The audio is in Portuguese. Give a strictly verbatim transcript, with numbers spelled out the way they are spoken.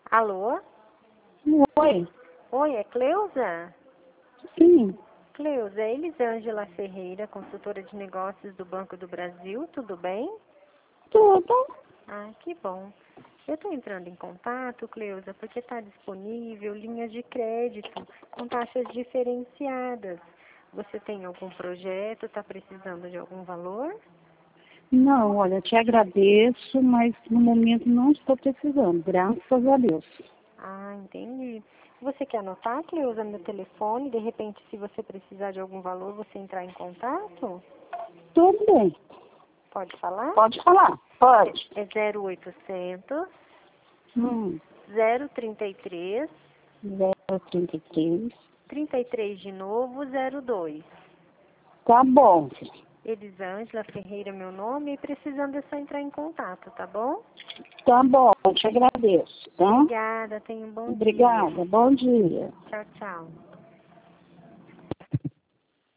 Alô? Oi. Oi, é Cleusa? Sim. Cleusa, é Elisângela Ferreira, consultora de negócios do Banco do Brasil, tudo bem? Tudo. Ah, que bom. Eu estou entrando em contato, Cleusa, porque está disponível linhas de crédito com taxas diferenciadas. Você tem algum projeto, está precisando de algum valor? Não, olha, te agradeço, mas no momento não estou precisando, graças a Deus. Ah, entendi. Você quer anotar, Cleusa, meu telefone? De repente, se você precisar de algum valor, você entrar em contato? Tudo bem. Pode falar? Pode falar. Pode. É zero oitocentos, Hum. zero trinta e três, zero trinta e três. trinta e três de novo, zero dois. Tá bom, filho. Elisângela Ferreira, meu nome, e precisando é só entrar em contato, tá bom? Tá bom, te agradeço, tá? Obrigada, tenha um bom dia. Obrigada, bom dia. Tchau, tchau.